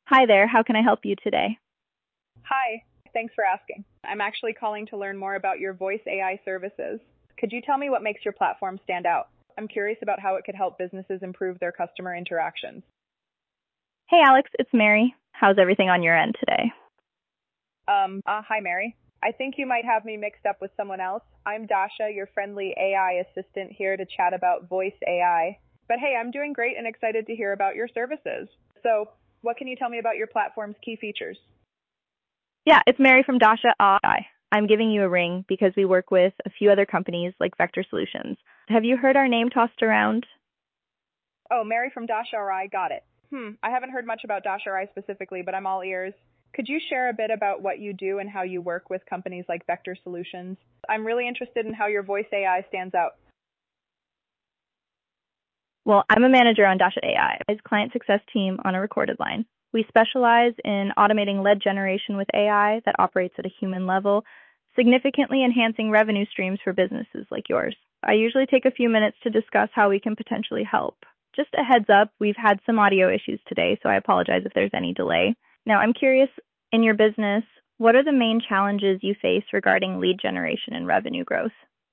Hi there, how can I help you today? Hi, thanks for asking. I'm actually calling to learn more about your voice AI services. Could you tell me what makes your platform stand out? I'm curious about how it could help businesses improve their customer interactions. Hey Alex, it's Mary. How's everything on your end today? Hi Mary. I think you might have me mixed up with someone else. I'm Dasha, your friendly AI assistant here to chat about voice AI. But hey, I'm doing great and excited to hear about your services. So, what can you tell me about your platform's key features? Yeah, it's Mary from Dasha AI. I'm giving you a ring because we work with a few other companies like Vector Solutions. Have you heard our name tossed around? Oh, Mary from Dash RI, got it. I haven't heard much about Dash RI specifically, but I'm all ears. Could you share a bit about what you do and how you work with companies like Vector Solutions? I'm really interested in how your voice AI stands out. Well, I'm a manager on Dasha AI, as client success team on a recorded line. We specialize in automating lead generation with AI that operates at a human level, significantly enhancing revenue streams for businesses like yours. I usually take a few minutes to discuss how we can potentially help. Just a heads up, we've had some audio issues today, so I apologize if there's any delay. Now, I'm curious, in your business, what are the main challenges you face regarding lead generation and revenue growth?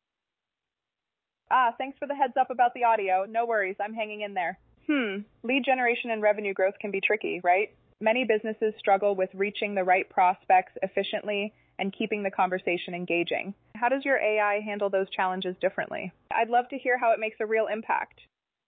Thanks for the heads up about the audio. No worries, I'm hanging in there. Lead generation and revenue growth can be tricky, right? Many businesses struggle with reaching the right prospects efficiently and keeping the conversation engaging. How does your AI handle those challenges differently? I'd love to hear how it makes a real impact.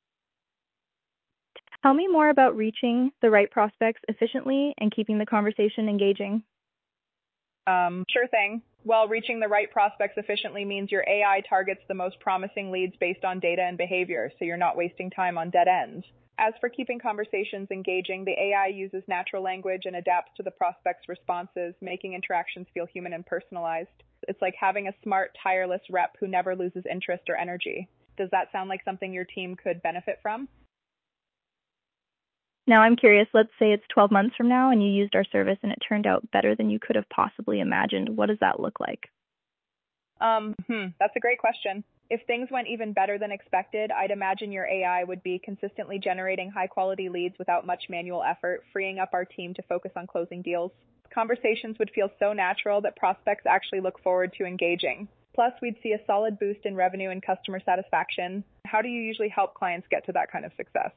Tell me more about reaching the right prospects efficiently and keeping the conversation engaging. Sure thing. Well, reaching the right prospects efficiently means your AI targets the most promising leads based on data and behavior, so you're not wasting time on dead ends. As for keeping conversations engaging, the AI uses natural language and adapts to the prospect's responses, making interactions feel human and personalized. It's like having a smart, tireless rep who never loses interest or energy. Does that sound like something your team could benefit from? Now, I'm curious, let's say it's 12 months from now and you used our service and it turned out better than you could have possibly imagined. What does that look like? That's a great question. If things went even better than expected, I'd imagine your AI would be consistently generating high quality leads without much manual effort, freeing up our team to focus on closing deals. Conversations would feel so natural that prospects actually look forward to engaging. Plus, we'd see a solid boost in revenue and customer satisfaction. How do you usually help clients get to that kind of success?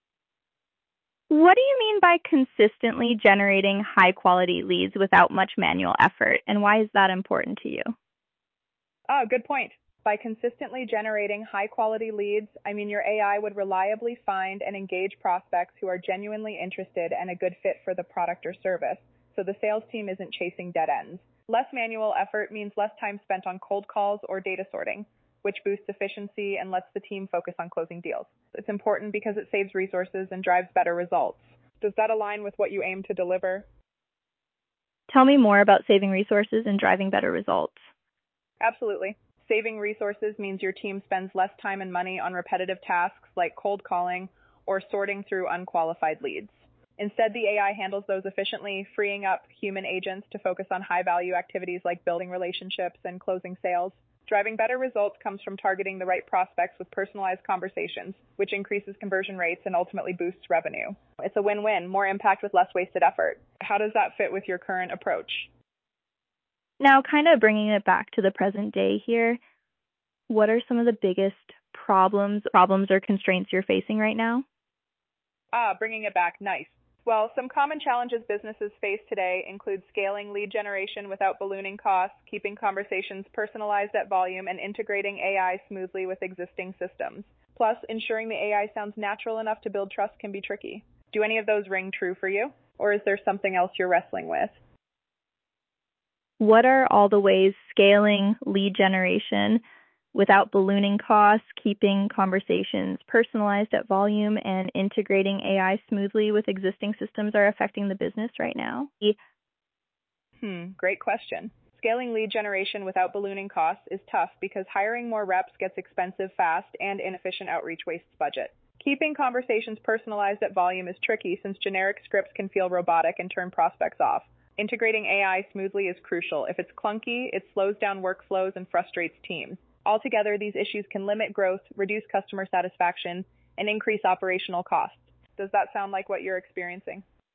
What do you mean by consistently generating high quality leads without much manual effort, and why is that important to you? Oh, good point. By consistently generating high quality leads, I mean your AI would reliably find and engage prospects who are genuinely interested and a good fit for the product or service, so the sales team isn't chasing dead ends. Less manual effort means less time spent on cold calls or data sorting, which boosts efficiency and lets the team focus on closing deals. It's important because it saves resources and drives better results. Does that align with what you aim to deliver? Tell me more about saving resources and driving better results. Absolutely. Saving resources means your team spends less time and money on repetitive tasks like cold calling or sorting through unqualified leads. Instead, the AI handles those efficiently, freeing up human agents to focus on high-value activities like building relationships and closing sales. Driving better results comes from targeting the right prospects with personalized conversations, which increases conversion rates and ultimately boosts revenue. It's a win-win, more impact with less wasted effort. How does that fit with your current approach? Now, kind of bringing it back to the present day here, what are some of the biggest problems or constraints you're facing right now? Bringing it back. Nice. Well, some common challenges businesses face today include scaling lead generation without ballooning costs, keeping conversations personalized at volume, and integrating AI smoothly with existing systems. Plus, ensuring the AI sounds natural enough to build trust can be tricky. Do any of those ring true for you? Or is there something else you're wrestling with? What are all the ways scaling lead generation without ballooning costs, keeping conversations personalized at volume, and integrating AI smoothly with existing systems are affecting the business right now? Great question. Scaling lead generation without ballooning costs is tough because hiring more reps gets expensive fast and inefficient outreach wastes budget. Keeping conversations personalized at volume is tricky since generic scripts can feel robotic and turn prospects off. Integrating AI smoothly is crucial. If it's clunky, it slows down workflows and frustrates teams. Altogether, these issues can limit growth, reduce customer satisfaction, and increase operational costs. Does that sound like what you're experiencing?